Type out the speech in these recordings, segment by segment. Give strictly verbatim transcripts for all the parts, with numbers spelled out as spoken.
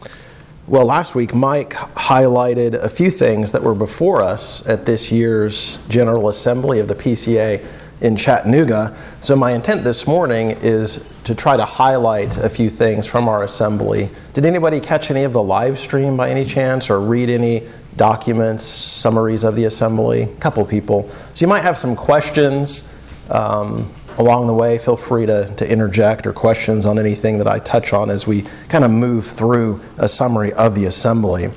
Well, last week, Mike highlighted a few things that were before us at this year's General Assembly of the P C A in Chattanooga. So my intent this morning is to try to highlight a few things from our assembly. Did anybody catch any of the live stream by any chance, or read any documents, summaries of the assembly? A couple people. So you might have some questions um, along the way. Feel free to, to interject or questions on anything that I touch on as we kind of move through a summary of the assembly.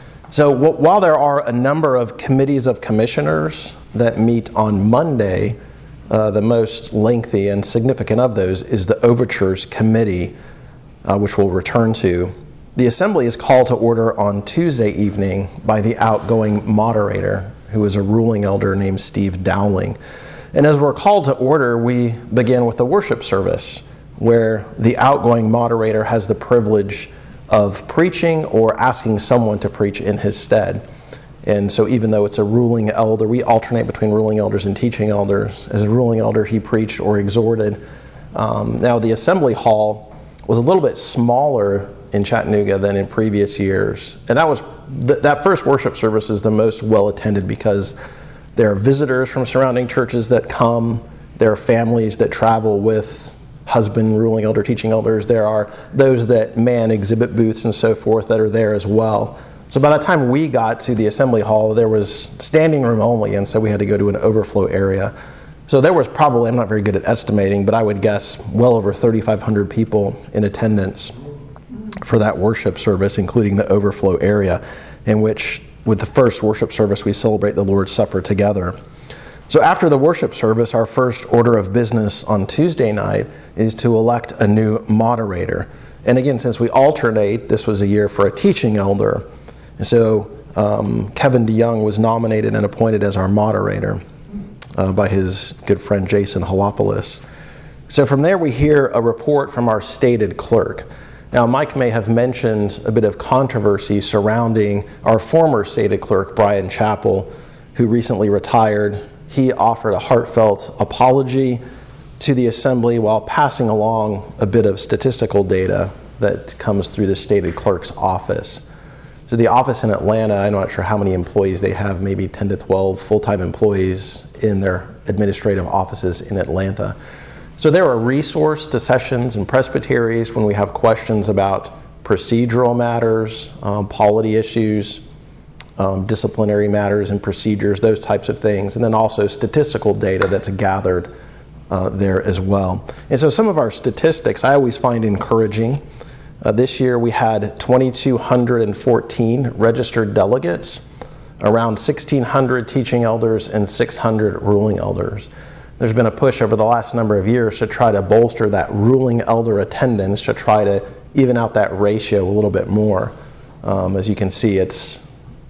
So w- while there are a number of committees of commissioners that meet on Monday, uh, the most lengthy and significant of those is the Overtures Committee, uh, which we'll return to. The assembly is called to order on Tuesday evening by the outgoing moderator, who is a ruling elder named Steve Dowling. And as we're called to order, we begin with a worship service where the outgoing moderator has the privilege of preaching or asking someone to preach in his stead. And so even though it's a ruling elder, we alternate between ruling elders and teaching elders. As a ruling elder, he preached or exhorted. Um, now, the assembly hall was a little bit smaller in Chattanooga than in previous years. And that was th- that first worship service is the most well-attended because there are visitors from surrounding churches that come. There are families that travel with husband, ruling elder, teaching elders. There are those that man exhibit booths and so forth that are there as well. So by the time we got to the assembly hall, there was standing room only, and so we had to go to an overflow area. So there was probably, I'm not very good at estimating, but I would guess well over thirty-five hundred people in attendance for that worship service, including the overflow area, in which with the first worship service, we celebrate the Lord's Supper together. So after the worship service, our first order of business on Tuesday night is to elect a new moderator. And again, since we alternate, this was a year for a teaching elder. And so um, Kevin DeYoung was nominated and appointed as our moderator uh, by his good friend Jason Halopoulos. So from there, we hear a report from our stated clerk. Now, Mike may have mentioned a bit of controversy surrounding our former stated clerk, Brian Chappell, who recently retired. He offered a heartfelt apology to the assembly while passing along a bit of statistical data that comes through the stated clerk's office. So the office in Atlanta, I'm not sure how many employees they have, maybe ten to twelve full-time employees in their administrative offices in Atlanta. So they're a resource to sessions and presbyteries when we have questions about procedural matters, um, polity issues, um, disciplinary matters and procedures, those types of things, and then also statistical data that's gathered uh, there as well. And so some of our statistics I always find encouraging. Uh, this year we had two thousand two hundred fourteen registered delegates, around sixteen hundred teaching elders and six hundred ruling elders. There's been a push over the last number of years to try to bolster that ruling elder attendance, to try to even out that ratio a little bit more. Um, as you can see, it's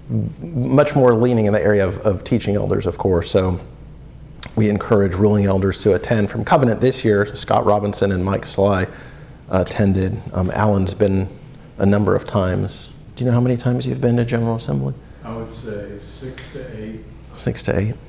much more leaning in the area of, of teaching elders, of course. So we encourage ruling elders to attend. From Covenant this year, Scott Robinson and Mike Sly attended. Um, Alan's been a number of times. Do you know how many times you've been to General Assembly? I would say six to eight. Six to eight.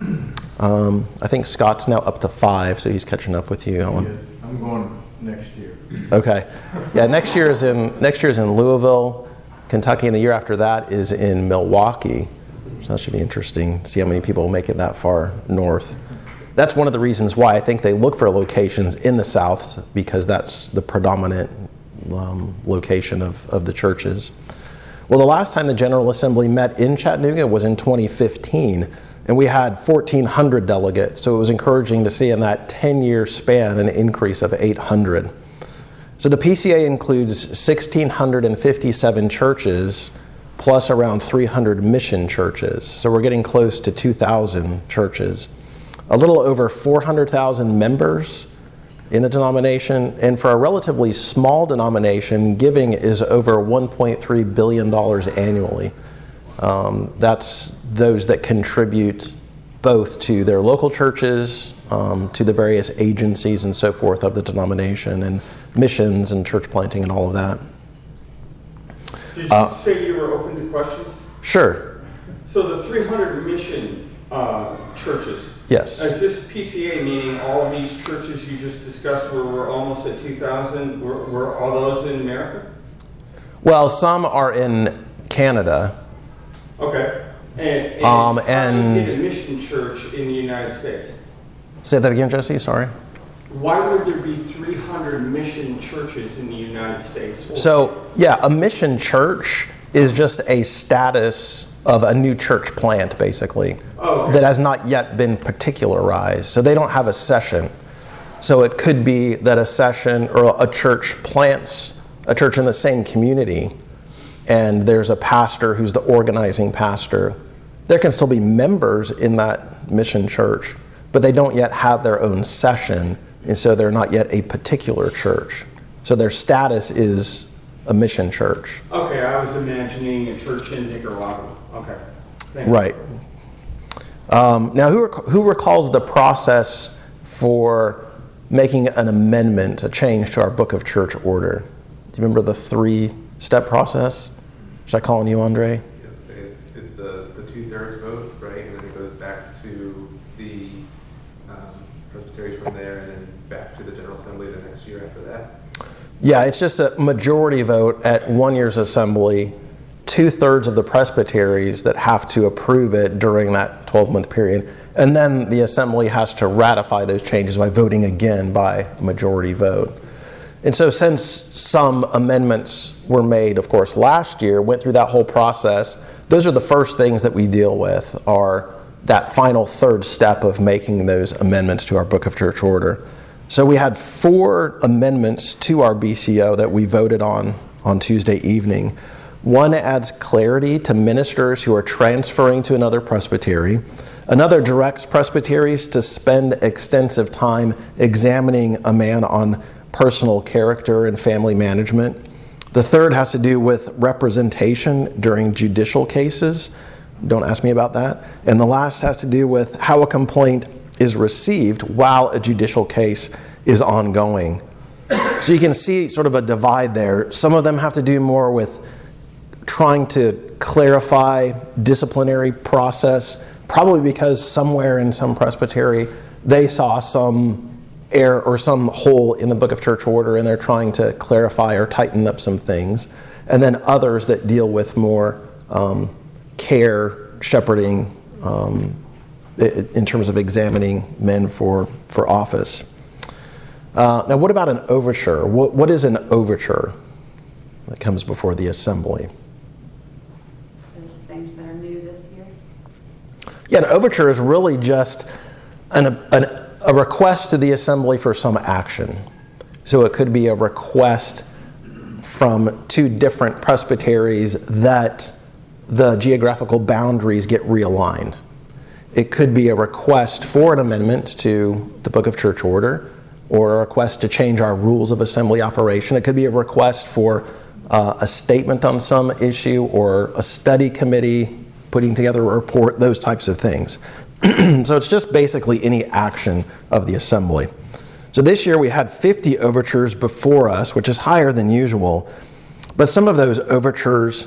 Um, I think Scott's now up to five, so he's catching up with you, Alan. Yes, I'm going next year. Okay. Yeah, next year is in next year is in Louisville, Kentucky, and the year after that is in Milwaukee. So that should be interesting. See how many people make it that far north. That's one of the reasons why I think they look for locations in the South, because that's the predominant um, location of, of the churches. Well, the last time the General Assembly met in Chattanooga was in twenty fifteen, and we had fourteen hundred delegates. So it was encouraging to see in that ten-year span an increase of eight hundred. So the P C A includes one thousand six hundred fifty-seven churches, plus around three hundred mission churches. So we're getting close to two thousand churches. A little over four hundred thousand members in the denomination, and for a relatively small denomination, giving is over one point three billion dollars annually. Um, that's those that contribute both to their local churches, um, to the various agencies and so forth of the denomination, and missions and church planting and all of that. Did you Uh, say you were open to questions? Sure. So the three hundred mission uh, churches, Yes. is this P C A meaning all of these churches you just discussed where we're almost at two thousand, were, were all those in America? Well, some are in Canada. Okay. And, and, Um, how do you and- get a mission church in the United States? Say that again, Jesse, sorry. Why would there be three hundred mission churches in the United States? So, yeah, a mission church is just a status of a new church plant, basically, Oh, okay. that has not yet been particularized. So they don't have a session. So it could be that a session or a church plants a church in the same community, and there's a pastor who's the organizing pastor. There can still be members in that mission church, but they don't yet have their own session, and so they're not yet a particular church. So their status is a mission church. Okay, I was imagining a church in Nicaragua. Okay. Thank you. Right. Um, now, who, rec- who recalls the process for making an amendment, a change to our Book of Church Order? Do you remember the three-step process? Should I call on you, Andre? It's, it's, it's the, the two-thirds vote, right? And then it goes back to the um, presbyteries from there, and then back to the General Assembly the next year after that. Yeah, it's just a majority vote at one year's assembly, two-thirds of the presbyteries that have to approve it during that twelve-month period. And then the assembly has to ratify those changes by voting again by a majority vote. And so since some amendments were made, of course, last year, went through that whole process, those are the first things that we deal with, are that final third step of making those amendments to our Book of Church Order. So we had four amendments to our B C O that we voted on on Tuesday evening. One adds clarity to ministers who are transferring to another presbytery. Another directs presbyteries to spend extensive time examining a man on personal character and family management. The third has to do with representation during judicial cases. Don't ask me about that. And the last has to do with how a complaint is received while a judicial case is ongoing. So you can see sort of a divide there. Some of them have to do more with trying to clarify disciplinary process, probably because somewhere in some presbytery they saw some error or some hole in the Book of Church Order, and they're trying to clarify or tighten up some things. And then others that deal with more um, care, shepherding, um, in terms of examining men for, for office. Uh, now, what about an overture? What, what is an overture that comes before the assembly? There's things that are new this year. Yeah, an overture is really just an, an, a request to the assembly for some action. So it could be a request from two different presbyteries that the geographical boundaries get realigned. It could be a request for an amendment to the Book of Church Order, or a request to change our rules of assembly operation. It could be a request for uh, a statement on some issue, or a study committee putting together a report, those types of things. So it's just basically any action of the assembly. So this year we had fifty overtures before us, which is higher than usual. But some of those overtures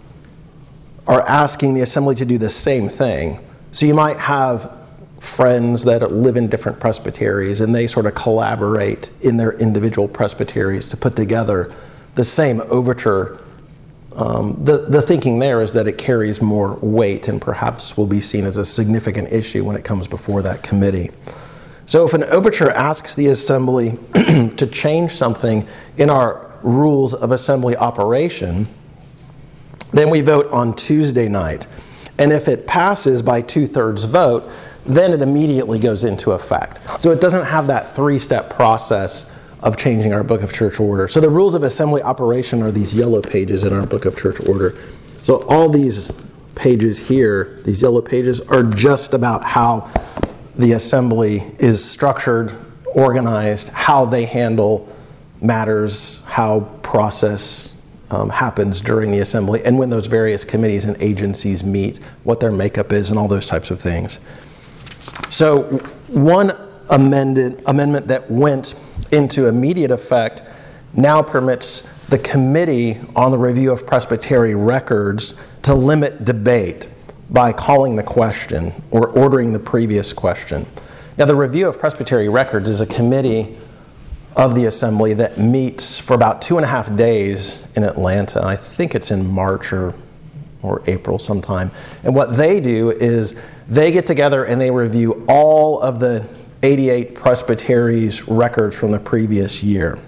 are asking the assembly to do the same thing. So you might have friends that live in different presbyteries, and they sort of collaborate in their individual presbyteries to put together the same overture. Um, the, the thinking there is that it carries more weight and perhaps will be seen as a significant issue when it comes before that committee. So if an overture asks the assembly to change something in our rules of assembly operation, then we vote on Tuesday night. And if it passes by two-thirds vote, then it immediately goes into effect. So it doesn't have that three-step process of changing our Book of Church Order. So the rules of assembly operation are these yellow pages in our Book of Church Order. So all these pages here, these yellow pages, are just about how the assembly is structured, organized, how they handle matters, how process um, happens during the assembly, and when those various committees and agencies meet, what their makeup is, and all those types of things. So one amended amendment that went into immediate effect now permits the Committee on the Review of Presbytery Records to limit debate by calling the question or ordering the previous question. Now, the Review of Presbytery Records is a committee of the assembly that meets for about two and a half days in Atlanta. I think it's in March or, or April sometime. And what they do is they get together and they review all of the eighty-eight presbyteries' records from the previous year.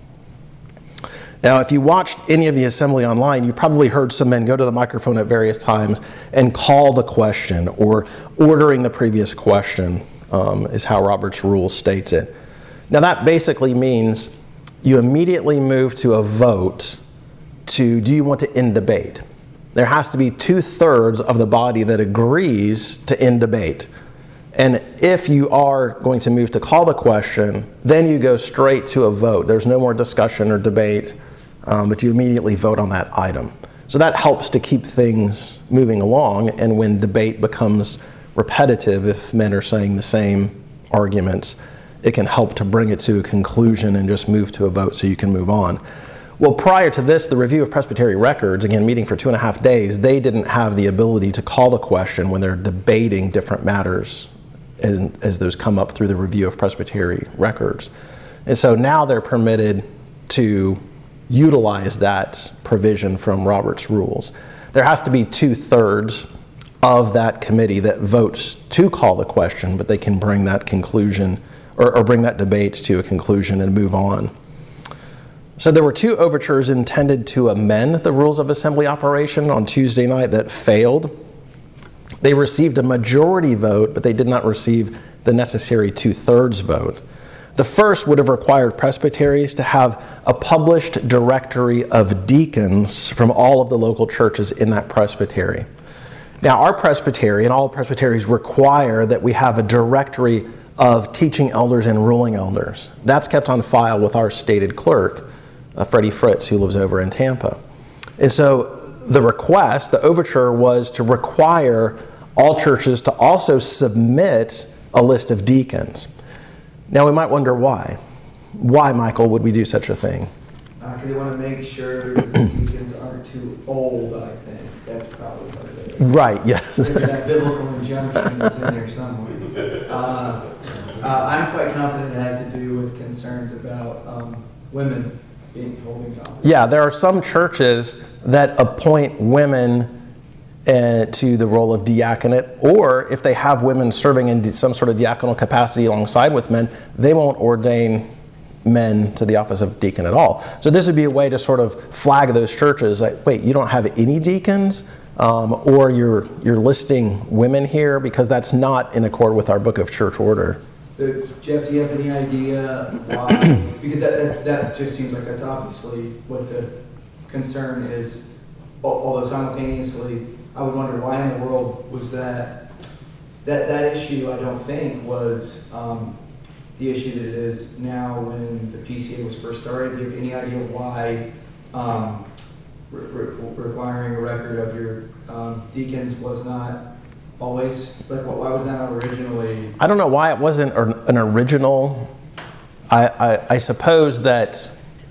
Now, if you watched any of the assembly online, you probably heard some men go to the microphone at various times and call the question, or ordering the previous question, um, is how Robert's Rule states it. Now, that basically means you immediately move to a vote to, do you want to end debate? There has to be two-thirds of the body that agrees to end debate. And if you are going to move to call the question, then you go straight to a vote. There's no more discussion or debate, um, but you immediately vote on that item. So that helps to keep things moving along, and when debate becomes repetitive, if men are saying the same arguments, it can help to bring it to a conclusion and just move to a vote so you can move on. Well, prior to this, the review of Presbytery records, again, meeting for two and a half days, they didn't have the ability to call the question when they're debating different matters as, as those come up through the review of Presbytery records. And so now they're permitted to utilize that provision from Robert's Rules. There has to be two-thirds of that committee that votes to call the question, but they can bring that conclusion or, or bring that debate to a conclusion and move on. So there were two overtures intended to amend the rules of assembly operation on Tuesday night that failed. They received a majority vote, but they did not receive the necessary two-thirds vote. The first would have required presbyteries to have a published directory of deacons from all of the local churches in that presbytery. Now, our presbytery and all presbyteries require that we have a directory of teaching elders and ruling elders. That's kept on file with our stated clerk, uh, Freddie Fritz, who lives over in Tampa. And so the request, the overture, was to require all churches to also submit a list of deacons. Now, we might wonder why. Why, Michael, would we do such a thing? Because uh, they want to make sure the deacons aren't too old, I think. That's probably what it is. Right, yes. There's that biblical injunction that's in there somewhere. Uh, uh, I'm quite confident it has to do with concerns about um, women being holding office. Yeah, there are some churches that appoint women uh, to the role of diaconate, or if they have women serving in some sort of diaconal capacity alongside with men, they won't ordain men to the office of deacon at all. So this would be a way to sort of flag those churches like, wait, you don't have any deacons? Um, or you're you're listing women here, because that's not in accord with our Book of Church Order. So, Jeff, do you have any idea why? Because that, that, that just seems like that's obviously what the concern is. Although simultaneously, I would wonder why in the world was that, that, that issue, I don't think, was um, the issue that it is now when the P C A was first started. Do you have any idea why um, re- re- requiring a record of your um, deacons was not always, like, why was that not originally? I don't know why it wasn't an original. I, I, I suppose that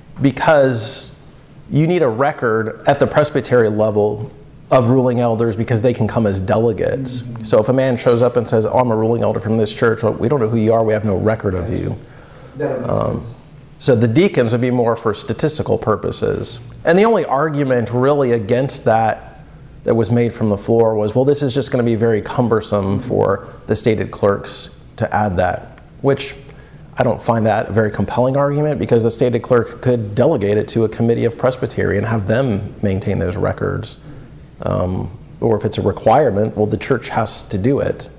because you need a record at the presbytery level of ruling elders, because they can come as delegates. Mm-hmm. So if a man shows up and says, oh, I'm a ruling elder from this church, well, we don't know who you are, we have no record of you. That would make Um, sense. so the deacons would be more for statistical purposes. And the only argument really against that that was made from the floor was, well, this is just going to be very cumbersome for the stated clerks to add that, which I don't find that a very compelling argument, because the stated clerk could delegate it to a committee of presbytery and have them maintain those records. Um, or if it's a requirement, well, the church has to do it.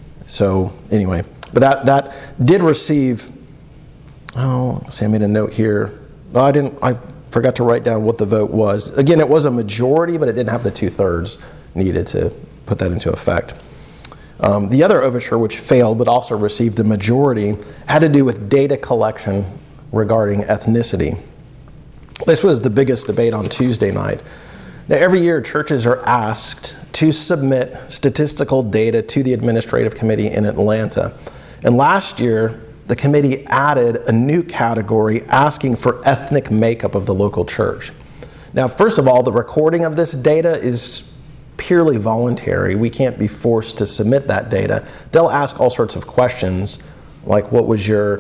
So anyway, but that, that did receive, oh, let's see, I made a note here. No, I didn't, I forgot to write down what the vote was. Again, it was a majority, but it didn't have the two-thirds needed to put that into effect. Um, the other overture, which failed but also received a majority, had to do with data collection regarding ethnicity. This was the biggest debate on Tuesday night. Now, every year, churches are asked to submit statistical data to the administrative committee in Atlanta. And last year, the committee added a new category asking for ethnic makeup of the local church. Now, first of all, the recording of this data is purely voluntary. We can't be forced to submit that data. They'll ask all sorts of questions, like what was your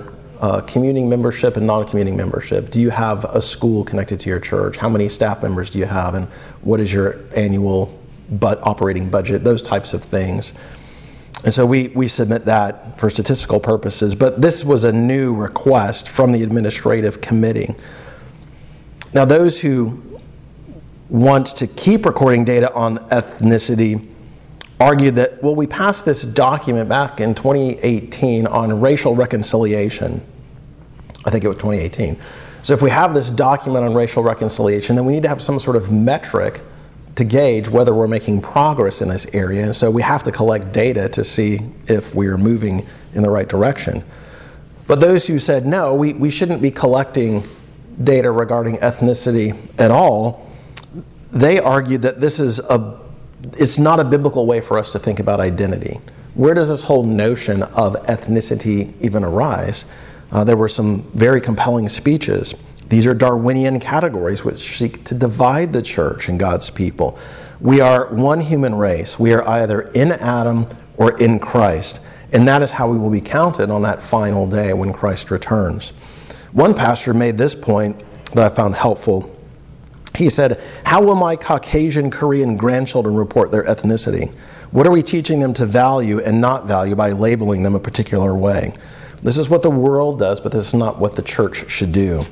uh, communing membership and non-communing membership? Do you have a school connected to your church? How many staff members do you have? And what is your annual but operating budget? Those types of things. And so we, we submit that for statistical purposes. But this was a new request from the administrative committee. Now, those who want to keep recording data on ethnicity argued that, well, we passed this document back in twenty eighteen on racial reconciliation. I think it was twenty eighteen. So if we have this document on racial reconciliation, then we need to have some sort of metric to gauge whether we're making progress in this area. And so we have to collect data to see if we're moving in the right direction. But those who said, no, we, we shouldn't be collecting data regarding ethnicity at all, they argued that this is a, it's not a biblical way for us to think about identity. Where does this whole notion of ethnicity even arise? Uh, there were some very compelling speeches. These are Darwinian categories which seek to divide the church and God's people. We are one human race. We are either in Adam or in Christ. And that is how we will be counted on that final day when Christ returns. One pastor made this point that I found helpful. He said, how will my Caucasian Korean grandchildren report their ethnicity? What are we teaching them to value and not value by labeling them a particular way? This is what the world does, but this is not what the church should do.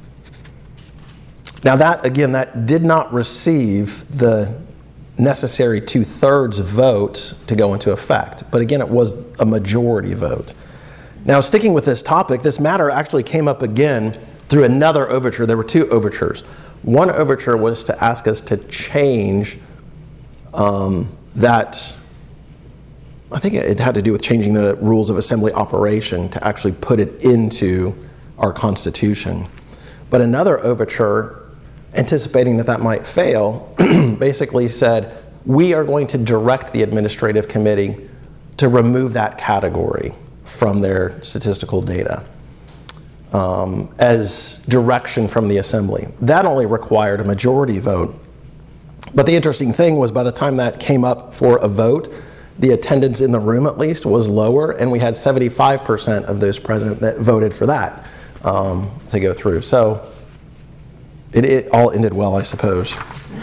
Now that, again, that did not receive the necessary two-thirds vote to go into effect. But again, it was a majority vote. Now, sticking with this topic, this matter actually came up again through another overture. There were two overtures. One overture was to ask us to change um, that, I think it had to do with changing the rules of assembly operation to actually put it into our Constitution. But another overture, anticipating that that might fail, basically said, we are going to direct the administrative committee to remove that category from their statistical data um, as direction from the assembly. That only required a majority vote. But the interesting thing was by the time that came up for a vote, the attendance in the room at least was lower, and we had seventy-five percent of those present that voted for that um, to go through. So It, it all ended well, I suppose.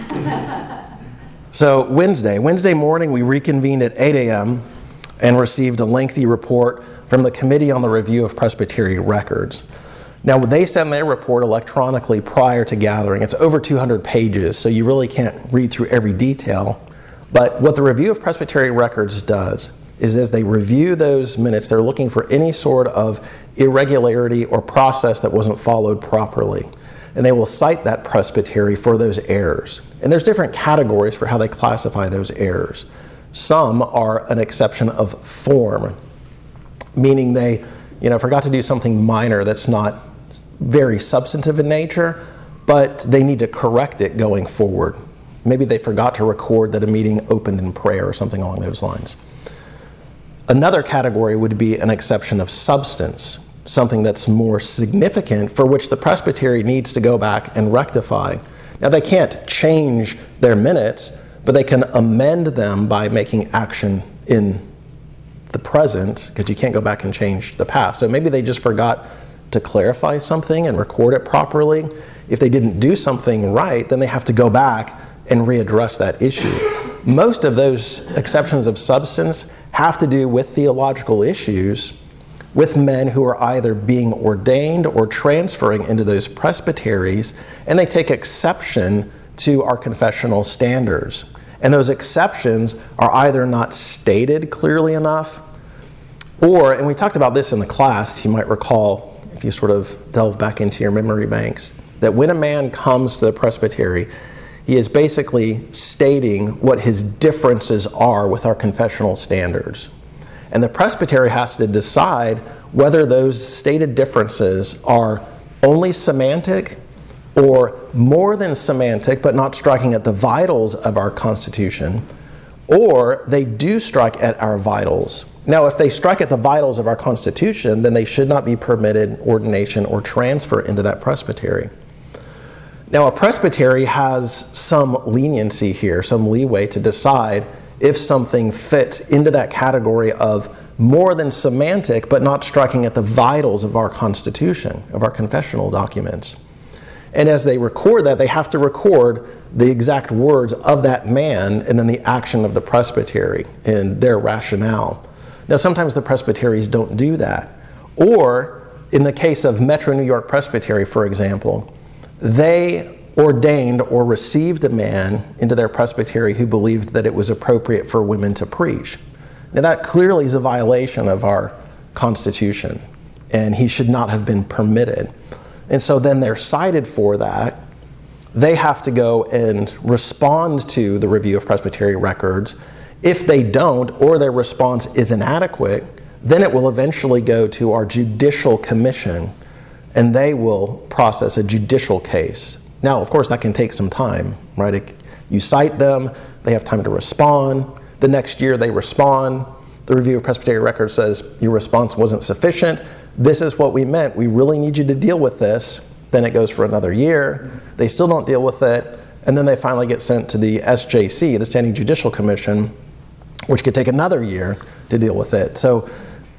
So Wednesday, Wednesday morning, we reconvened at eight a.m. and received a lengthy report from the Committee on the Review of Presbytery Records. Now, they send their report electronically prior to gathering. It's over two hundred pages, so you really can't read through every detail. But what the Review of Presbytery Records does is as they review those minutes, they're looking for any sort of irregularity or process that wasn't followed properly. And they will cite that presbytery for those errors. And there's different categories for how they classify those errors. Some are an exception of form, meaning they, you know, forgot to do something minor that's not very substantive in nature, but they need to correct it going forward. Maybe they forgot to record that a meeting opened in prayer or something along those lines. Another category would be an exception of substance, something that's more significant for which the presbytery needs to go back and rectify. Now, they can't change their minutes, but they can amend them by making action in the present, because you can't go back and change the past. So maybe they just forgot to clarify something and record it properly. If they didn't do something right, then they have to go back and readdress that issue. Most of those exceptions of substance have to do with theological issues with men who are either being ordained or transferring into those presbyteries, and they take exception to our confessional standards. And those exceptions are either not stated clearly enough, or, and we talked about this in the class, you might recall, if you sort of delve back into your memory banks, that when a man comes to the presbytery, he is basically stating what his differences are with our confessional standards. And the presbytery has to decide whether those stated differences are only semantic or more than semantic, but not striking at the vitals of our Constitution, or they do strike at our vitals. Now, if they strike at the vitals of our Constitution, then they should not be permitted ordination or transfer into that presbytery. Now, a presbytery has some leniency here, some leeway to decide if something fits into that category of more than semantic, but not striking at the vitals of our Constitution, of our confessional documents. And as they record that, they have to record the exact words of that man and then the action of the presbytery and their rationale. Now, sometimes the presbyteries don't do that. Or, in the case of Metro New York Presbytery, for example, they ordained or received a man into their presbytery who believed that it was appropriate for women to preach. Now, that clearly is a violation of our Constitution, and he should not have been permitted. And so then they're cited for that. They have to go and respond to the review of presbytery records. If they don't, or their response is inadequate, then it will eventually go to our judicial commission, and they will process a judicial case. Now, of course, that can take some time, right? It, you cite them, they have time to respond. The next year they respond. The review of presbytery records says your response wasn't sufficient. This is what we meant. We really need you to deal with this. Then it goes for another year. They still don't deal with it. And then they finally get sent to the S J C, the Standing Judicial Commission, which could take another year to deal with it. So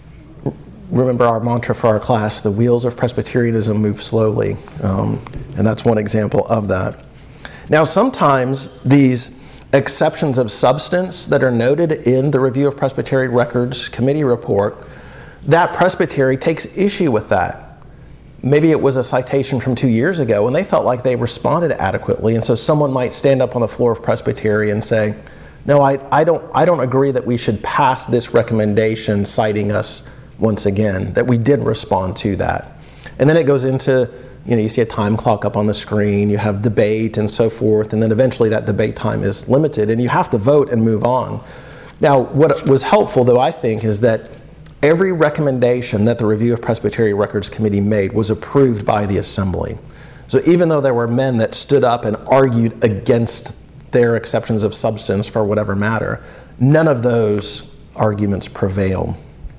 remember our mantra for our class, the wheels of Presbyterianism move slowly. Um, and that's one example of that. Now, sometimes these exceptions of substance that are noted in the Review of Presbytery Records Committee report, that presbytery takes issue with that. Maybe it was a citation from two years ago and they felt like they responded adequately, and so someone might stand up on the floor of presbytery and say, no, I, I don't I don't agree that we should pass this recommendation citing us once again, that we did respond to that. And then it goes into, you know, you see a time clock up on the screen, you have debate and so forth, and then eventually that debate time is limited and you have to vote and move on. Now, what was helpful, though, I think, is that every recommendation that the Review of Presbytery Records Committee made was approved by the Assembly. So even though there were men that stood up and argued against their exceptions of substance for whatever matter, none of those arguments prevailed.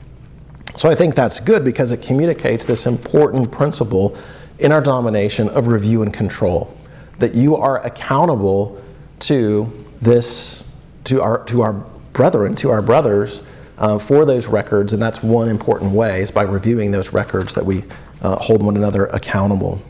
So I think that's good because it communicates this important principle in our denomination of review and control, that you are accountable to this, to our to our brethren, to our brothers, uh, for those records, and that's one important way, is by reviewing those records that we uh, hold one another accountable.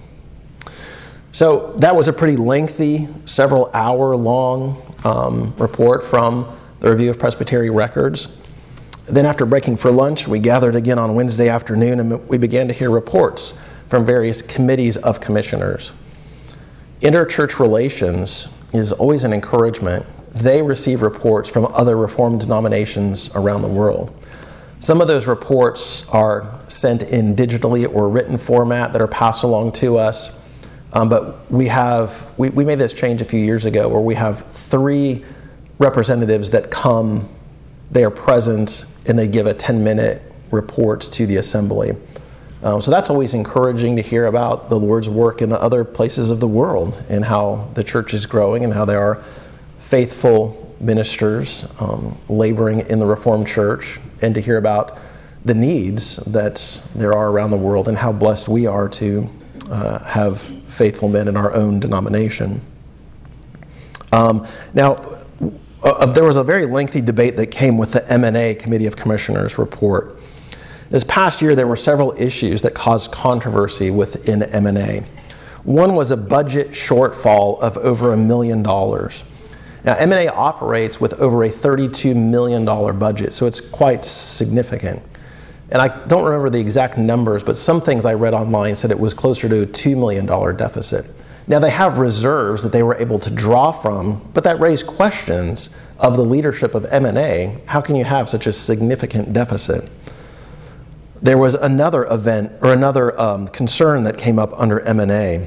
So that was a pretty lengthy, several hour long um, report from the Review of Presbytery Records. Then after breaking for lunch, we gathered again on Wednesday afternoon and we began to hear reports from various committees of commissioners. Interchurch relations is always an encouragement. They receive reports from other Reformed denominations around the world. Some of those reports are sent in digitally or written format that are passed along to us. Um, but we have, we, we made this change a few years ago where we have three representatives that come, they are present, and they give a ten-minute report to the assembly. Um, so that's always encouraging to hear about the Lord's work in other places of the world and how the church is growing and how there are faithful ministers um, laboring in the Reformed Church, and to hear about the needs that there are around the world and how blessed we are to uh, have faithful men in our own denomination. Um, now, uh, there was a very lengthy debate that came with the M and A Committee of Commissioners report. This past year, there were several issues that caused controversy within M and A. One was a budget shortfall of over a million dollars. Now, M and A operates with over a thirty-two million dollars budget, so it's quite significant. And I don't remember the exact numbers, but some things I read online said it was closer to a two million dollars deficit. Now, they have reserves that they were able to draw from, but that raised questions of the leadership of M and A. How can you have such a significant deficit? There was another event, or another um, concern that came up under M and A.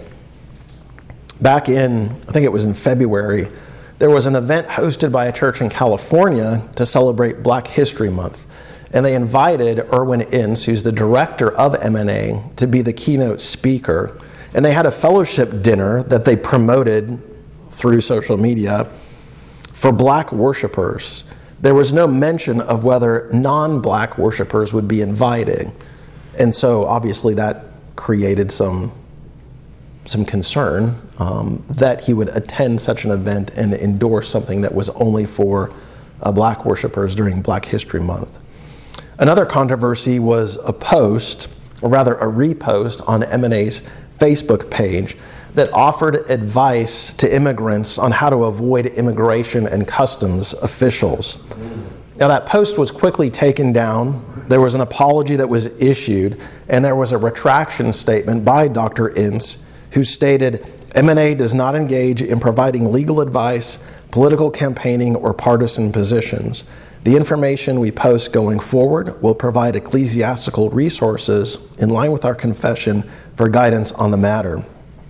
Back in, I think it was in February, there was an event hosted by a church in California to celebrate Black History Month. And they invited Erwin Ince, who's the director of M and A, to be the keynote speaker. And they had a fellowship dinner that they promoted through social media for Black worshipers. There was no mention of whether non-Black worshipers would be invited. And so obviously that created some, some concern um, that he would attend such an event and endorse something that was only for uh, Black worshipers during Black History Month. Another controversy was a post, or rather a repost on M N A's Facebook page that offered advice to immigrants on how to avoid immigration and customs officials. Now, that post was quickly taken down. There was an apology that was issued, and there was a retraction statement by Doctor Ince, who stated, M N A does not engage in providing legal advice, political campaigning, or partisan positions. The information we post going forward will provide ecclesiastical resources in line with our confession for guidance on the matter.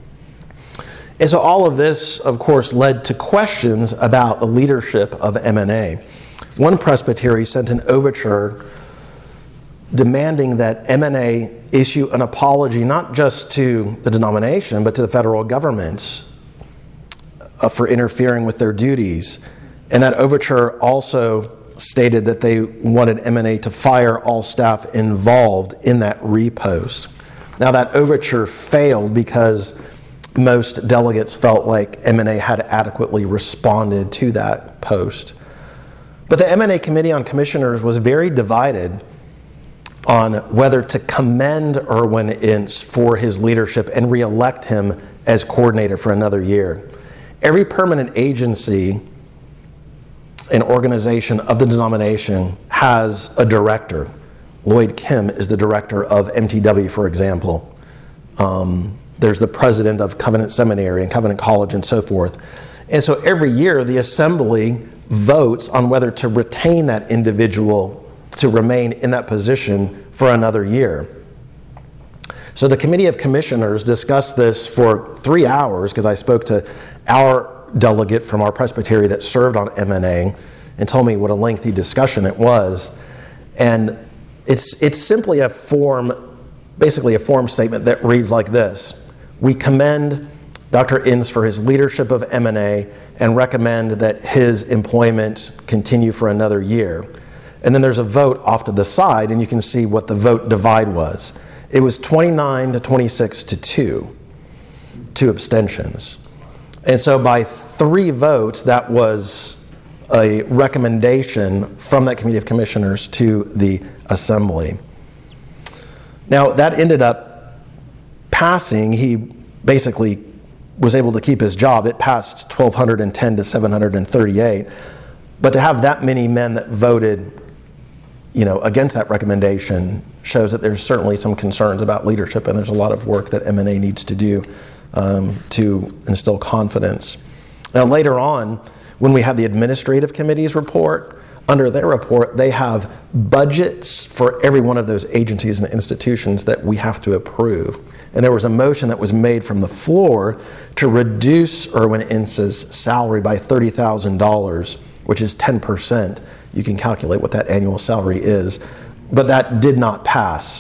And so all of this, of course, led to questions about the leadership of M N A. One presbytery sent an overture demanding that M N A issue an apology not just to the denomination, but to the federal government uh, for interfering with their duties. And that overture also stated that they wanted M N A to fire all staff involved in that repost. Now, that overture failed because most delegates felt like M N A had adequately responded to that post. But the M N A Committee on Commissioners was very divided on whether to commend Erwin Ince for his leadership and re-elect him as coordinator for another year. Every permanent agency and organization of the denomination has a director. Lloyd Kim is the director of M T W, for example. Um, there's the president of Covenant Seminary and Covenant College and so forth. And so every year the assembly votes on whether to retain that individual to remain in that position for another year. So the Committee of Commissioners discussed this for three hours because I spoke to our delegate from our presbytery that served on M N A and told me what a lengthy discussion it was. And it's it's simply a form, basically a form statement that reads like this. We commend Doctor Ince for his leadership of M N A and recommend that his employment continue for another year. And then there's a vote off to the side, and you can see what the vote divide was. It was twenty-nine to twenty-six to two, two abstentions. And so by three votes, that was a recommendation from that Committee of Commissioners to the Assembly. Now, that ended up passing. He basically was able to keep his job. It passed twelve ten to seven hundred thirty-eight. But to have that many men that voted, you know, against that recommendation shows that there's certainly some concerns about leadership, and there's a lot of work that M N A needs to do um, to instill confidence. Now, later on, when we have the administrative committee's report, under their report, they have budgets for every one of those agencies and institutions that we have to approve. And there was a motion that was made from the floor to reduce Erwin Ince's salary by thirty thousand dollars, which is ten percent. You can calculate what that annual salary is. But that did not pass.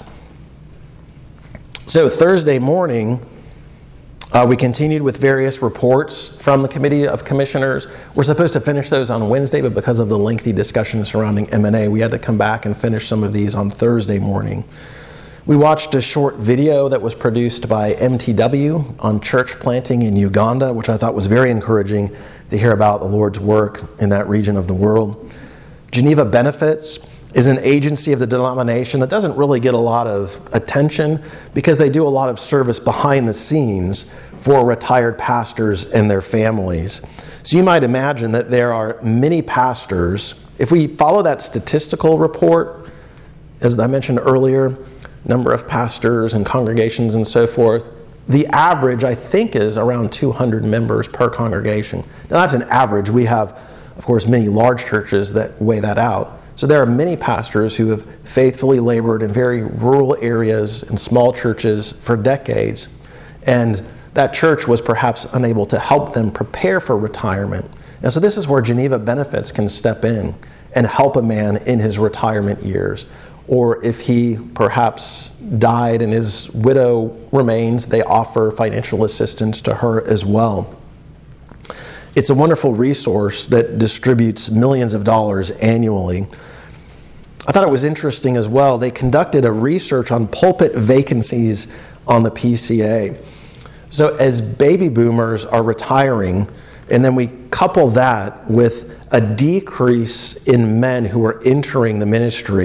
So Thursday morning, uh, we continued with various reports from the Committee of Commissioners. We're supposed to finish those on Wednesday, but because of the lengthy discussion surrounding M N A, we had to come back and finish some of these on Thursday morning. We watched a short video that was produced by M T W on church planting in Uganda, which I thought was very encouraging to hear about the Lord's work in that region of the world. Geneva Benefits is an agency of the denomination that doesn't really get a lot of attention because they do a lot of service behind the scenes for retired pastors and their families. So you might imagine that there are many pastors. If we follow that statistical report, as I mentioned earlier, number of pastors and congregations and so forth, the average, I think, is around two hundred members per congregation. Now, that's an average. We have, of course, many large churches that weigh that out. So there are many pastors who have faithfully labored in very rural areas and small churches for decades. And that church was perhaps unable to help them prepare for retirement. And so this is where Geneva Benefits can step in and help a man in his retirement years. Or if he perhaps died and his widow remains, they offer financial assistance to her as well. It's a wonderful resource that distributes millions of dollars annually. I thought it was interesting as well. They conducted a research on pulpit vacancies on the P C A. So as baby boomers are retiring, and then we couple that with a decrease in men who are entering the ministry,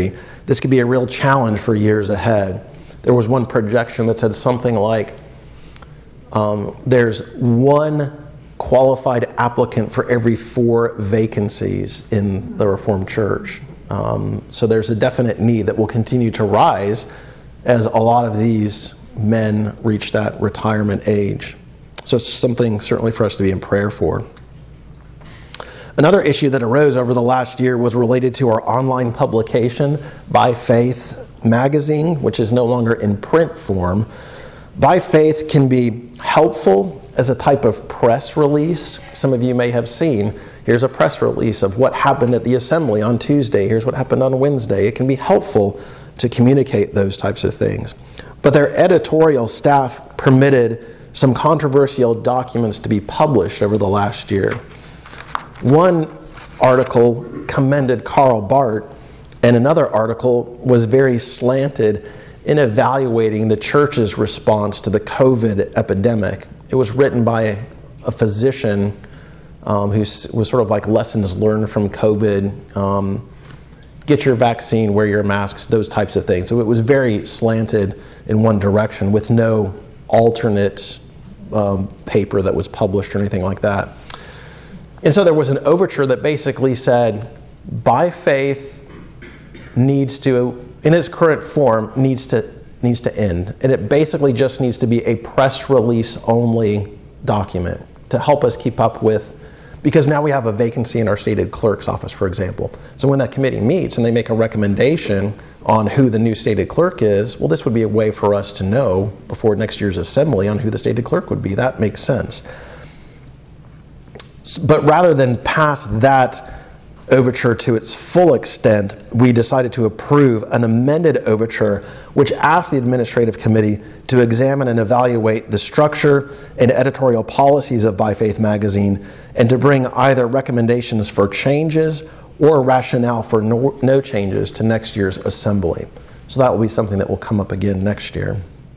this could be a real challenge for years ahead. There was one projection that said something like, um, there's one qualified applicant for every four vacancies in the Reformed Church. Um, so there's a definite need that will continue to rise as a lot of these men reach that retirement age. So it's something certainly for us to be in prayer for. Another issue that arose over the last year was related to our online publication, By Faith magazine, which is no longer in print form. By Faith can be helpful as a type of press release. Some of you may have seen, here's a press release of what happened at the assembly on Tuesday, here's what happened on Wednesday. It can be helpful to communicate those types of things. But their editorial staff permitted some controversial documents to be published over the last year. One article commended Karl Barth, and another article was very slanted in evaluating the church's response to the COVID epidemic. It was written by a physician um, who was sort of like lessons learned from COVID. Um, get your vaccine, wear your masks, those types of things. So it was very slanted in one direction with no alternate um, paper that was published or anything like that. And so there was an overture that basically said, By Faith needs to, in its current form, needs to needs to end. And it basically just needs to be a press release only document to help us keep up with, because now we have a vacancy in our stated clerk's office, for example. So when that committee meets and they make a recommendation on who the new stated clerk is, well, this would be a way for us to know before next year's assembly on who the stated clerk would be. That makes sense. But rather than pass that overture to its full extent, we decided to approve an amended overture which asked the administrative committee to examine and evaluate the structure and editorial policies of By Faith magazine and to bring either recommendations for changes or rationale for no, no changes to next year's assembly. So that will be something that will come up again next year.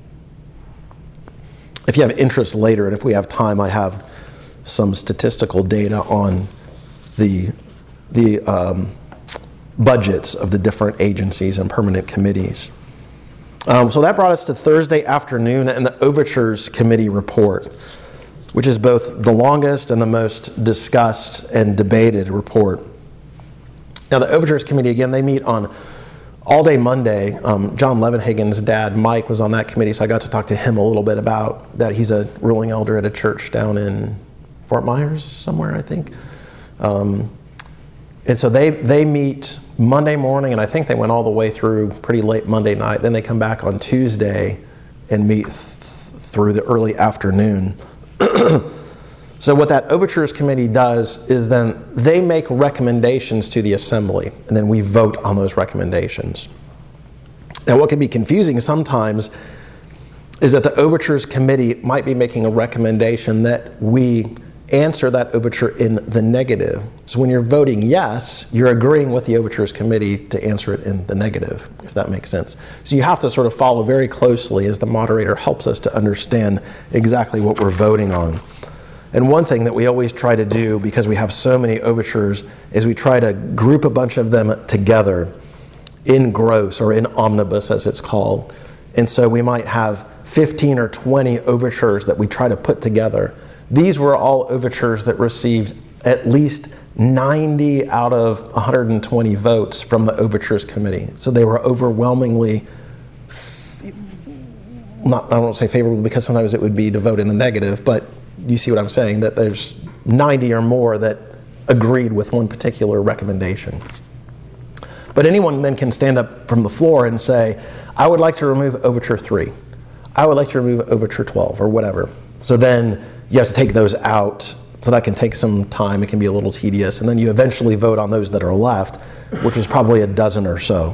If you have interest later, and if we have time, I have some statistical data on the the um, budgets of the different agencies and permanent committees. Um, so that brought us to Thursday afternoon and the Overtures Committee report, which is both the longest and the most discussed and debated report. Now the Overtures Committee, again, they meet on all day Monday. Um, John Levenhagen's dad, Mike, was on that committee, so I got to talk to him a little bit about that. He's a ruling elder at a church down in Fort Myers somewhere, I think. Um, And so they, they meet Monday morning, and I think they went all the way through pretty late Monday night. Then they come back on Tuesday and meet th- through the early afternoon. So what that Overtures Committee does is then they make recommendations to the assembly, and then we vote on those recommendations. Now what can be confusing sometimes is that the Overtures Committee might be making a recommendation that we answer that overture in the negative. So when you're voting yes, you're agreeing with the Overtures Committee to answer it in the negative, if that makes sense. So you have to sort of follow very closely as the moderator helps us to understand exactly what we're voting on. And one thing that we always try to do, because we have so many overtures, is we try to group a bunch of them together in gross or in omnibus, as it's called. And so we might have fifteen or twenty overtures that we try to put together. These were all overtures that received at least ninety out of one hundred twenty votes from the Overtures Committee. So they were overwhelmingly, not, I don't say favorable because sometimes it would be to vote in the negative, but you see what I'm saying, that there's ninety or more that agreed with one particular recommendation. But anyone then can stand up from the floor and say, I would like to remove Overture three. I would like to remove Overture twelve or whatever. So then you have to take those out. So that can take some time. It can be a little tedious. And then you eventually vote on those that are left, which is probably a dozen or so.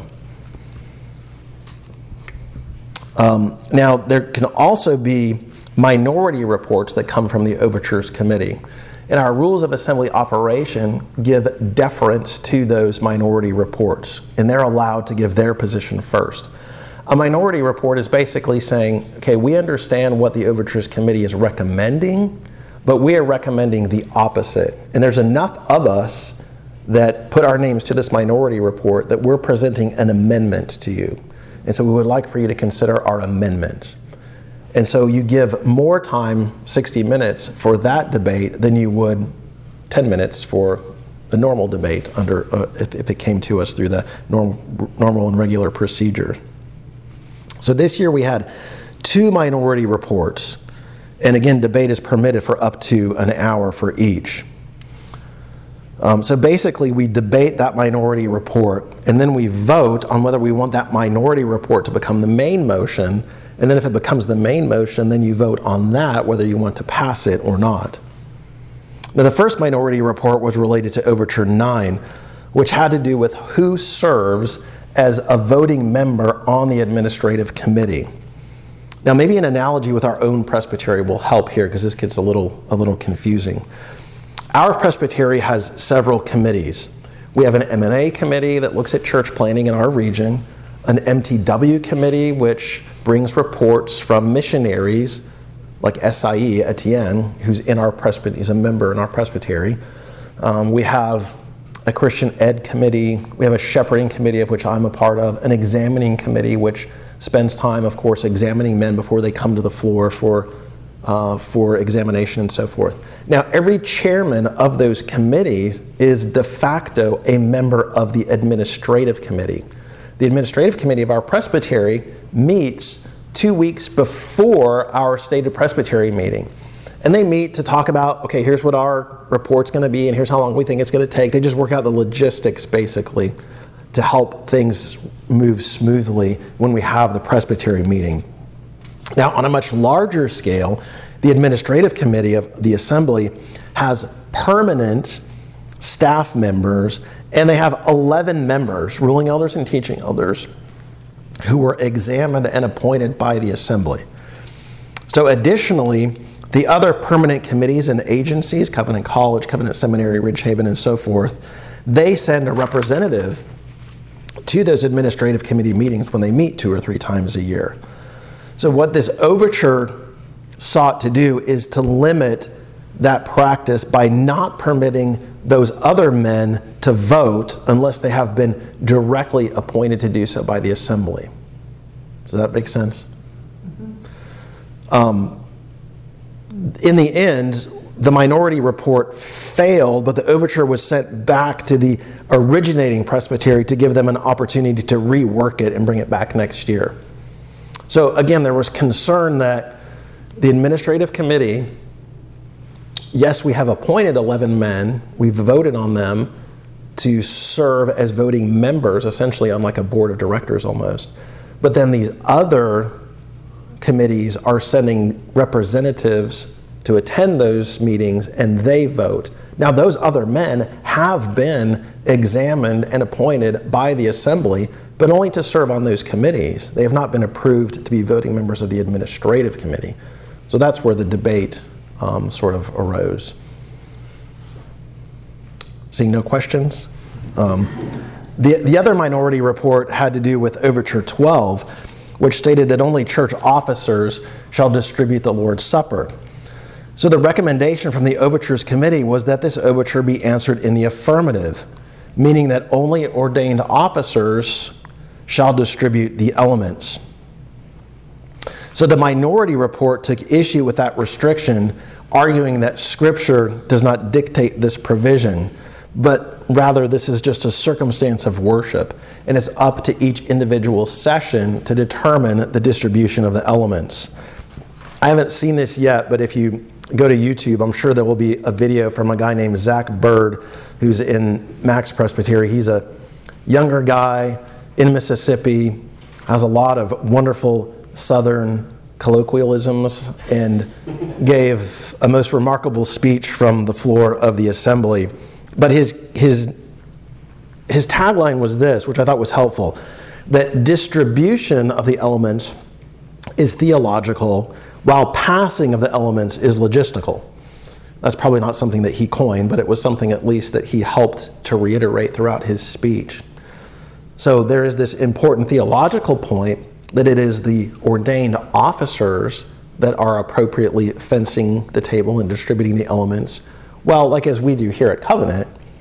Um, now, there can also be minority reports that come from the Overtures Committee. And our rules of assembly operation give deference to those minority reports, and they're allowed to give their position first. A minority report is basically saying, okay, we understand what the Overtures Committee is recommending, but we are recommending the opposite. And there's enough of us that put our names to this minority report that we're presenting an amendment to you. And so we would like for you to consider our amendment. And so you give more time, sixty minutes, for that debate than you would ten minutes for a normal debate under uh, if, if it came to us through the norm, normal and regular procedure. So this year we had two minority reports. And again, debate is permitted for up to an hour for each. Um, so basically, we debate that minority report, and then we vote on whether we want that minority report to become the main motion. And then if it becomes the main motion, then you vote on that, whether you want to pass it or not. Now, the first minority report was related to Overture nine, which had to do with who serves as a voting member on the administrative committee. Now, maybe an analogy with our own presbytery will help here, because this gets a little, a little confusing. Our presbytery has several committees. We have an M and A committee that looks at church planning in our region, an M T W committee, which brings reports from missionaries like S I E Etienne, who's in our presbytery, he's a member in our presbytery. Um, we have a Christian Ed committee. We have a shepherding committee, of which I'm a part of, an examining committee, which spends time, of course, examining men before they come to the floor for Uh, for examination and so forth. Now, every chairman of those committees is de facto a member of the administrative committee. The administrative committee of our presbytery meets two weeks before our stated presbytery meeting. And they meet to talk about, okay, here's what our report's going to be, and here's how long we think it's going to take. They just work out the logistics, basically, to help things move smoothly when we have the presbytery meeting. Now, on a much larger scale, the administrative committee of the assembly has permanent staff members, and they have eleven members, ruling elders and teaching elders, who were examined and appointed by the assembly. So additionally, the other permanent committees and agencies, Covenant College, Covenant Seminary, Ridgehaven, and so forth, they send a representative to those administrative committee meetings when they meet two or three times a year. So what this overture sought to do is to limit that practice by not permitting those other men to vote unless they have been directly appointed to do so by the assembly. Does that make sense? Mm-hmm. Um, in the end, the minority report failed, but the overture was sent back to the originating presbytery to give them an opportunity to rework it and bring it back next year. So again, there was concern that the administrative committee, yes, we have appointed eleven men, we've voted on them to serve as voting members, essentially on like a board of directors almost. But then these other committees are sending representatives to attend those meetings, and they vote. Now, those other men have been examined and appointed by the assembly, but only to serve on those committees. They have not been approved to be voting members of the administrative committee. So that's where the debate um, sort of arose. Seeing no questions? Um, the, the other minority report had to do with Overture twelve, which stated that only church officers shall distribute the Lord's Supper. So the recommendation from the Overtures Committee was that this overture be answered in the affirmative, meaning that only ordained officers shall distribute the elements. So the minority report took issue with that restriction, arguing that Scripture does not dictate this provision, but rather this is just a circumstance of worship, and it's up to each individual session to determine the distribution of the elements. I haven't seen this yet, but if you go to YouTube, I'm sure there will be a video from a guy named Zach Bird, who's in Max Presbytery. He's a younger guy in Mississippi, has a lot of wonderful Southern colloquialisms, and gave a most remarkable speech from the floor of the assembly. But his his his tagline was this, which I thought was helpful, that distribution of the elements is theological, while passing of the elements is logistical. That's probably not something that he coined, but it was something at least that he helped to reiterate throughout his speech. So there is this important theological point that it is the ordained officers that are appropriately fencing the table and distributing the elements. Well, like as we do here at Covenant,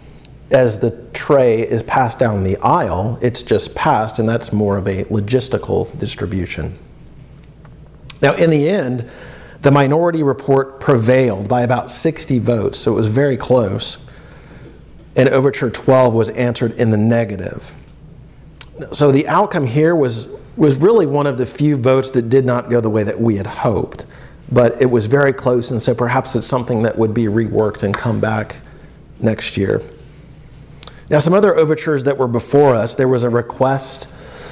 as the tray is passed down the aisle, it's just passed, and that's more of a logistical distribution. Now, in the end, the minority report prevailed by about sixty votes, so it was very close, and Overture twelve was answered in the negative. So the outcome here was, was really one of the few votes that did not go the way that we had hoped, but it was very close, and so perhaps it's something that would be reworked and come back next year. Now, some other overtures that were before us, there was a request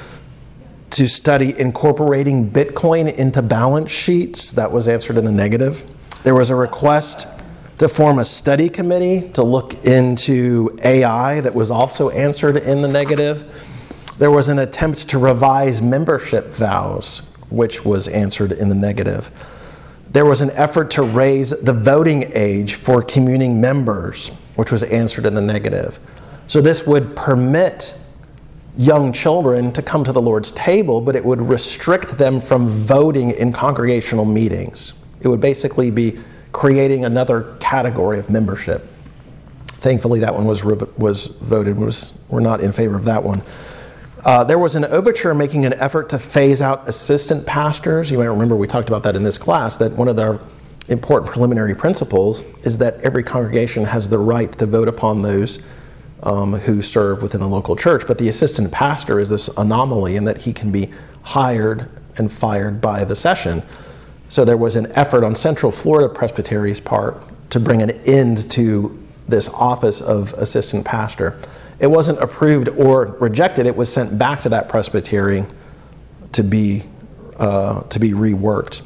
to study incorporating Bitcoin into balance sheets. That was answered in the negative. There was a request to form a study committee to look into A I. That was also answered in the negative. There was an attempt to revise membership vows, which was answered in the negative. There was an effort to raise the voting age for communing members, which was answered in the negative. So this would permit young children to come to the Lord's table, but it would restrict them from voting in congregational meetings. It would basically be creating another category of membership. Thankfully, that one was was voted. Was we're not in favor of that one. Uh, there was an overture making an effort to phase out assistant pastors. You might remember we talked about that in this class, that one of our important preliminary principles is that every congregation has the right to vote upon those Um, who serve within the local church. But the assistant pastor is this anomaly in that he can be hired and fired by the session. So there was an effort on Central Florida Presbytery's part to bring an end to this office of assistant pastor. It wasn't approved or rejected. It was sent back to that presbytery to be uh, to be reworked.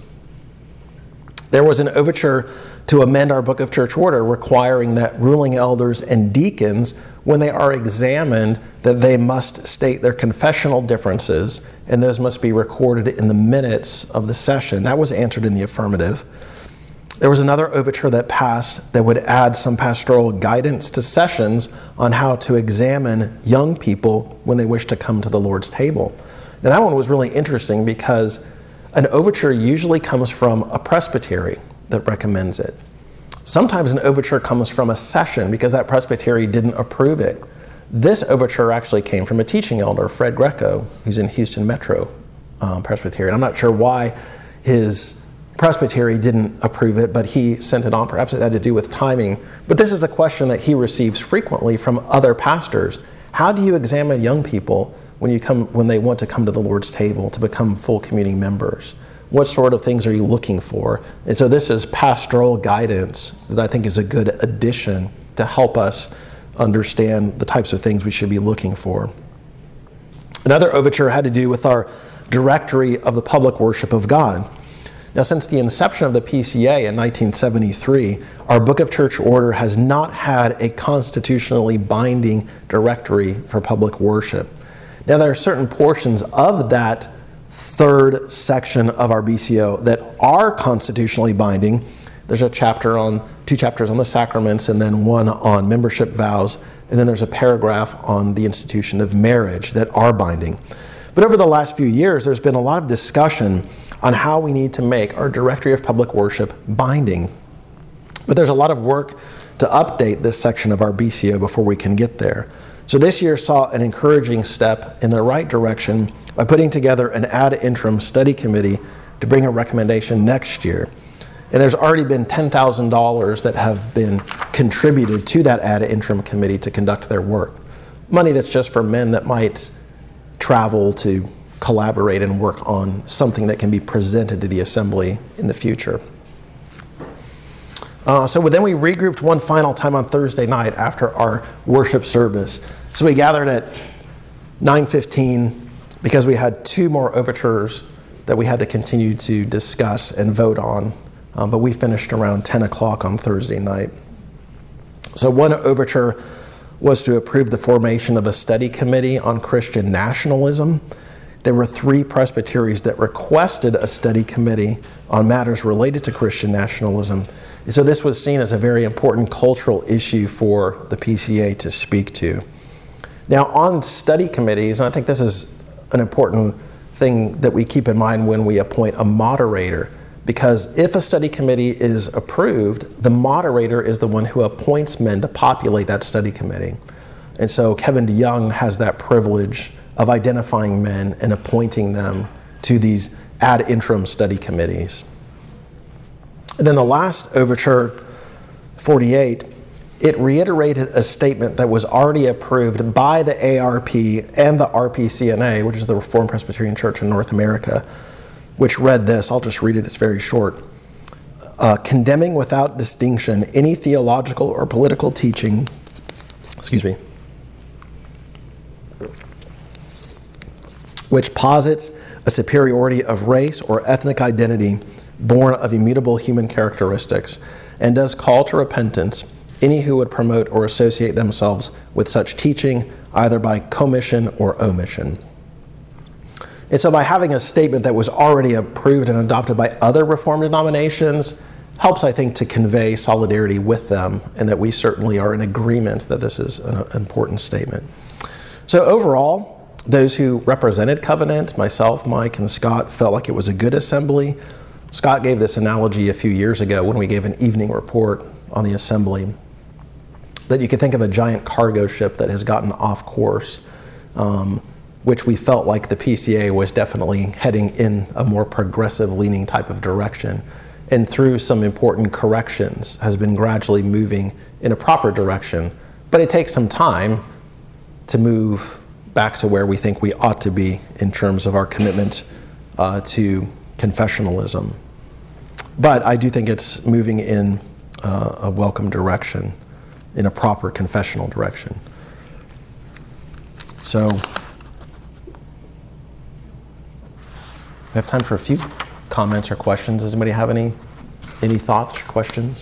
There was an overture to amend our Book of Church Order, requiring that ruling elders and deacons, when they are examined, that they must state their confessional differences, and those must be recorded in the minutes of the session. That was answered in the affirmative. There was another overture that passed that would add some pastoral guidance to sessions on how to examine young people when they wish to come to the Lord's table. Now, that one was really interesting because an overture usually comes from a presbytery that recommends it. Sometimes an overture comes from a session because that presbytery didn't approve it. This overture actually came from a teaching elder, Fred Greco, who's in Houston Metro um, Presbytery. I'm not sure why his presbytery didn't approve it, but he sent it on. Perhaps it had to do with timing. But this is a question that he receives frequently from other pastors. How do you examine young people when you come when they want to come to the Lord's table to become full communing members? What sort of things are you looking for? And so this is pastoral guidance that I think is a good addition to help us understand the types of things we should be looking for. Another overture had to do with our directory of the public worship of God. Now, since the inception of the P C A in nineteen seventy-three, our Book of Church Order has not had a constitutionally binding directory for public worship. Now, there are certain portions of that third section of our B C O that are constitutionally binding. There's a chapter on, two chapters on the sacraments, and then one on membership vows, and then there's a paragraph on the institution of marriage that are binding. But over the last few years, there's been a lot of discussion on how we need to make our directory of public worship binding. But there's a lot of work to update this section of our B C O before we can get there. So this year saw an encouraging step in the right direction by putting together an ad interim study committee to bring a recommendation next year. And there's already been ten thousand dollars that have been contributed to that ad interim committee to conduct their work. Money that's just for men that might travel to collaborate and work on something that can be presented to the assembly in the future. Uh, so then we regrouped one final time on Thursday night after our worship service. So we gathered at nine fifteen because we had two more overtures that we had to continue to discuss and vote on. Um, but we finished around ten o'clock on Thursday night. So one overture was to approve the formation of a study committee on Christian nationalism. There were three presbyteries that requested a study committee on matters related to Christian nationalism. And so this was seen as a very important cultural issue for the P C A to speak to. Now, on study committees, and I think this is an important thing that we keep in mind when we appoint a moderator, because if a study committee is approved, the moderator is the one who appoints men to populate that study committee. And so Kevin DeYoung has that privilege of identifying men and appointing them to these ad interim study committees. And then the last overture, forty-eight, it reiterated a statement that was already approved by the A R P and the R P C N A, which is the Reformed Presbyterian Church in North America, which read this. I'll just read it, it's very short. Uh, condemning without distinction any theological or political teaching, excuse me, which posits a superiority of race or ethnic identity born of immutable human characteristics, and does call to repentance any who would promote or associate themselves with such teaching, either by commission or omission. And so by having a statement that was already approved and adopted by other Reformed denominations helps, I think, to convey solidarity with them, and that we certainly are in agreement that this is an important statement. So overall, those who represented Covenant, myself, Mike, and Scott, felt like it was a good assembly. Scott gave this analogy a few years ago when we gave an evening report on the assembly, that you could think of a giant cargo ship that has gotten off course, um, which we felt like the P C A was definitely heading in a more progressive leaning type of direction, and through some important corrections has been gradually moving in a proper direction. But it takes some time to move back to where we think we ought to be in terms of our commitment uh, to confessionalism. But I do think it's moving in uh, a welcome direction, in a proper confessional direction. So, we have time for a few comments or questions. Does anybody have any any thoughts or questions?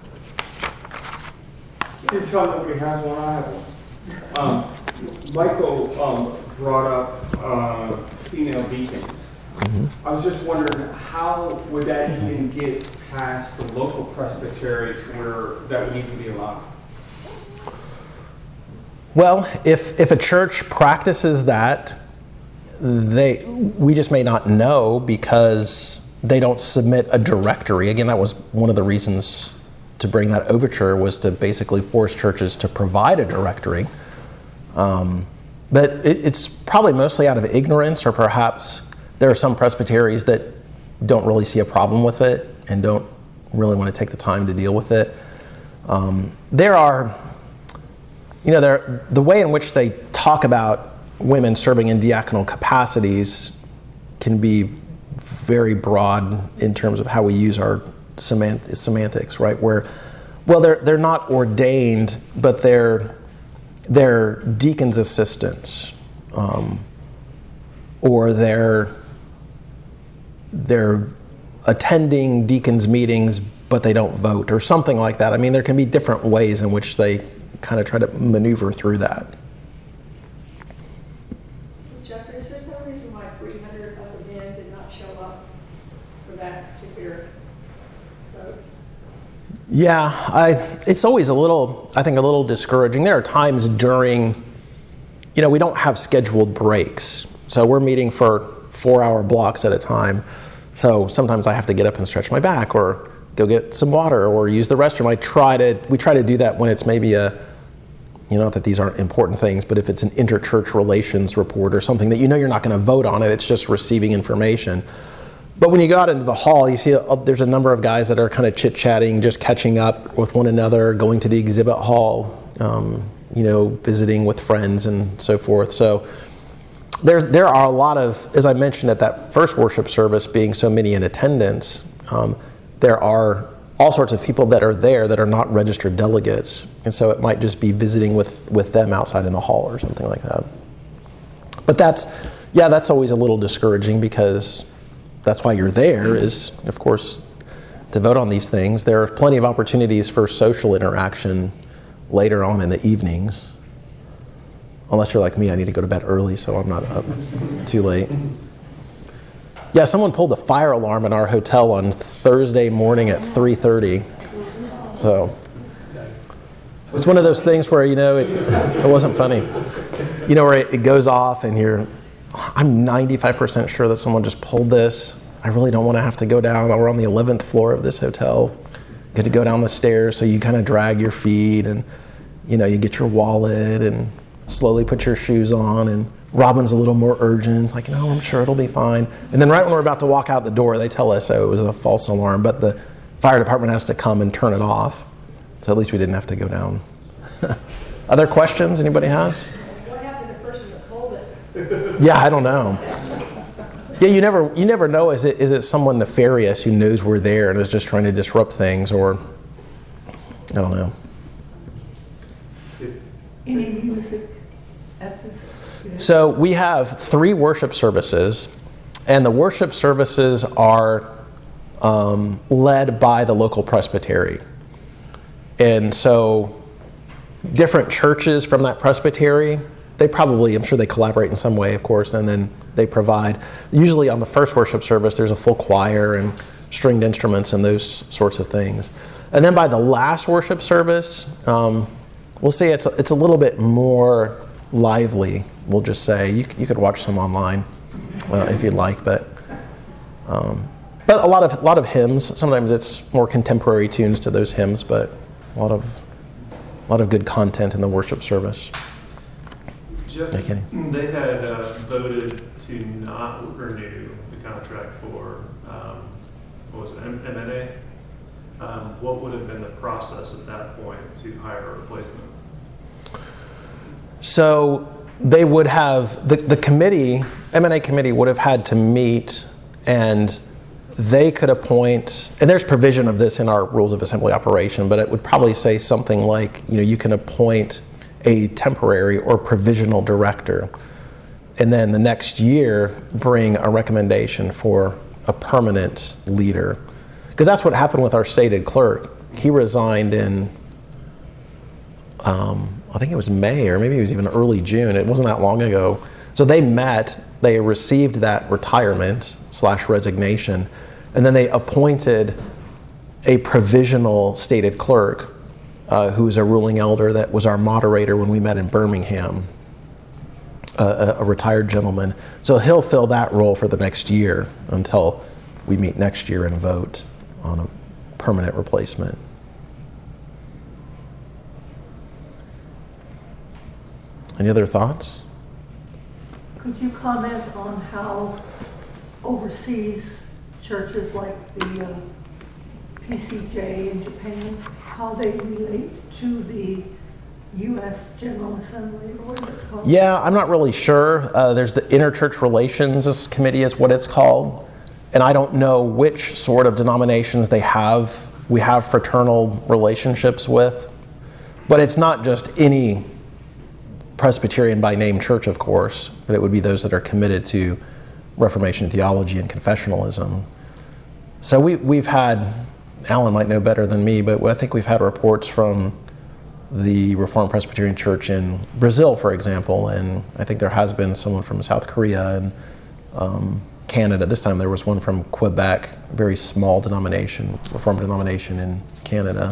You tell nobody has one, I have one. Um, Michael um, brought up uh, female deacons. Mm-hmm. I was just wondering, how would that even get past the local presbytery to where that would need to be allowed? Well, if if a church practices that, they we just may not know because they don't submit a directory. Again, that was one of the reasons to bring that overture, was to basically force churches to provide a directory. Um, but it, it's probably mostly out of ignorance, or perhaps there are some presbyteries that don't really see a problem with it and don't really want to take the time to deal with it. Um, there are, you know, there, the way in which they talk about women serving in diaconal capacities can be very broad in terms of how we use our semant- semantics, right? Where, well, they're they're not ordained, but they're they're deacons' assistants, um, or they're they're attending deacons' meetings, but they don't vote, or something like that. I mean, there can be different ways in which they kind of try to maneuver through that. Jeffrey, is there some reason why three hundred of the men did not show up for that particular vote? Yeah, I, it's always a little, I think, a little discouraging. There are times during, you know, we don't have scheduled breaks. So we're meeting for four-hour blocks at a time. So sometimes I have to get up and stretch my back, or go get some water, or use the restroom. I try to, we try to do that when it's maybe a, you know, that these aren't important things, but if it's an interchurch relations report or something that you know you're not going to vote on it, it's just receiving information. But when you go out into the hall, you see a, there's a number of guys that are kind of chit-chatting, just catching up with one another, going to the exhibit hall, um, you know, visiting with friends and so forth. So there, there are a lot of, as I mentioned at that first worship service, being so many in attendance, um, there are all sorts of people that are there that are not registered delegates. And so it might just be visiting with, with them outside in the hall or something like that. But that's, yeah, that's always a little discouraging, because that's why you're there, is, of course, to vote on these things. There are plenty of opportunities for social interaction later on in the evenings. Unless you're like me, I need to go to bed early, so I'm not up too late. Yeah, someone pulled the fire alarm in our hotel on Thursday morning at three thirty. So it's one of those things where, you know, it, it wasn't funny. You know, where it, it goes off and you're, I'm ninety-five percent sure that someone just pulled this. I really don't want to have to go down. We're on the eleventh floor of this hotel. Get to go down the stairs, so you kind of drag your feet, and you know, you get your wallet and slowly put your shoes on, and Robin's a little more urgent, like, no, I'm sure it'll be fine. And then right when we're about to walk out the door, they tell us, oh, it was a false alarm, but the fire department has to come and turn it off. So at least we didn't have to go down. Other questions anybody has? What happened to the person that pulled it? Yeah, I don't know. Yeah, you never you never know, is it is it someone nefarious who knows we're there and is just trying to disrupt things, or I don't know. Any music at this? So we have three worship services, and the worship services are um, led by the local presbytery. And so different churches from that presbytery, they probably, I'm sure they collaborate in some way, of course, and then they provide. Usually on the first worship service, there's a full choir and stringed instruments and those sorts of things. And then by the last worship service, um, we'll say it's, it's a little bit more lively, we'll just say. You, you could watch some online uh, if you'd like, but um, but a lot of a lot of hymns. Sometimes it's more contemporary tunes to those hymns, but a lot of a lot of good content in the worship service. Jeff, No kidding. they had uh, voted to not renew the contract for um, what was it, M N A? Um, what would have been the process at that point to hire a replacement? So they would have, the, the committee, M N A committee would have had to meet, and they could appoint, and there's provision of this in our rules of assembly operation, but it would probably say something like, you know, you can appoint a temporary or provisional director, and then the next year bring a recommendation for a permanent leader. Because that's what happened with our stated clerk. He resigned in, um, I think it was May, or maybe it was even early June. It wasn't that long ago. So they met, they received that retirement slash resignation, and then they appointed a provisional stated clerk uh, who was a ruling elder that was our moderator when we met in Birmingham, uh, a, a retired gentleman. So he'll fill that role for the next year until we meet next year and vote on a permanent replacement. Any other thoughts? Could you comment on how overseas churches like the uh, P C J in Japan, how they relate to the U S General Assembly, or what it's called? Yeah, I'm not really sure. Uh, there's the Interchurch Relations Committee is what it's called. And I don't know which sort of denominations they have, we have fraternal relationships with. But it's not just any Presbyterian by name church, of course, but it would be those that are committed to Reformation theology and confessionalism. So we, we've had, Alan might know better than me, but I think we've had reports from the Reformed Presbyterian Church in Brazil, for example, and I think there has been someone from South Korea and um, Canada. This time there was one from Quebec, a very small denomination, Reformed denomination in Canada.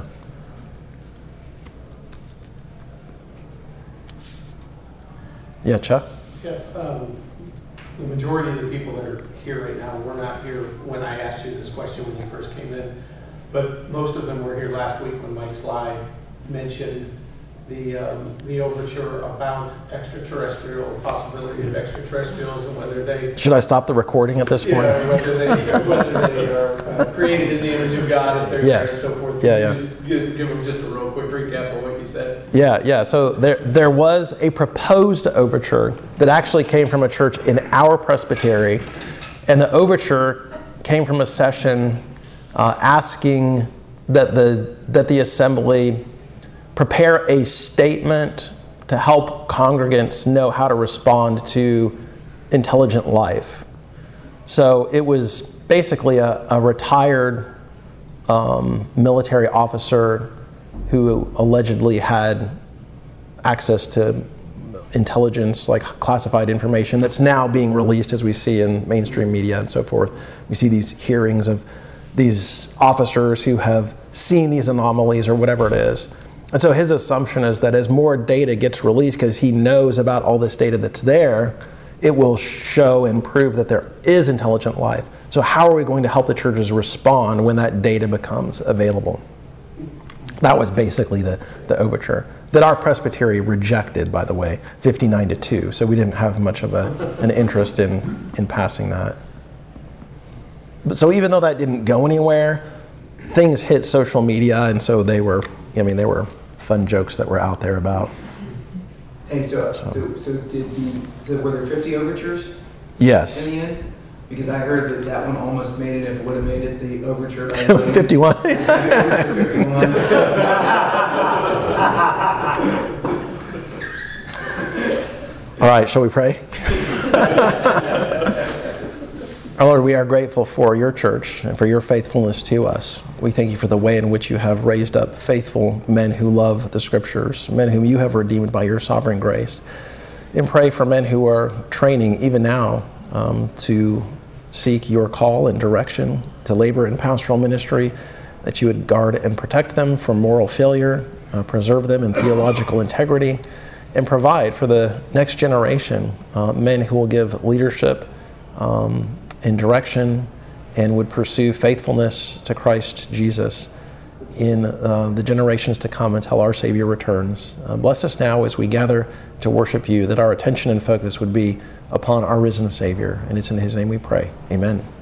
Yeah, Chuck? Jeff, um, the majority of the people that are here right now were not here when I asked you this question when you first came in, but most of them were here last week when Mike Sly mentioned the um, the overture about extraterrestrial, possibility of extraterrestrials, and whether they Should I stop the recording at this point? yeah, whether they whether they are uh, created in the image of God, if they're Yes. there and so forth. Yeah, Can you yeah. Just give, give them just a real quick recap of what you said. Yeah, yeah. So there, there was a proposed overture that actually came from a church in our presbytery, and the overture came from a session uh, asking that the that the assembly prepare a statement to help congregants know how to respond to intelligent life. So it was basically a, a retired um, military officer who allegedly had access to intelligence, like classified information, that's now being released, as we see in mainstream media and so forth. We see these hearings of these officers who have seen these anomalies or whatever it is. And so his assumption is that as more data gets released, because he knows about all this data that's there, it will show and prove that there is intelligent life. So how are we going to help the churches respond when that data becomes available? That was basically the, the overture. that our presbytery rejected, by the way, fifty-nine to two. So we didn't have much of a, an interest in, in passing that. But so even though that didn't go anywhere, things hit social media, and so they were, I mean, they were fun jokes that were out there about. Hey, so, so, so did the, so were there fifty overtures Yes. in the end? Because I heard that that one almost made it, if it would have made it, the overture. fifty-one. fifty-one. All right, shall we pray? Our Lord, we are grateful for your church and for your faithfulness to us. We thank you for the way in which you have raised up faithful men who love the Scriptures, men whom you have redeemed by your sovereign grace. And pray for men who are training even now um, to seek your call and direction to labor in pastoral ministry, that you would guard and protect them from moral failure, uh, preserve them in theological integrity, and provide for the next generation uh, men who will give leadership um, and direction and would pursue faithfulness to Christ Jesus in uh, the generations to come until our Savior returns. Uh, bless us now as we gather to worship you, that our attention and focus would be upon our risen Savior. And it's in his name we pray. Amen.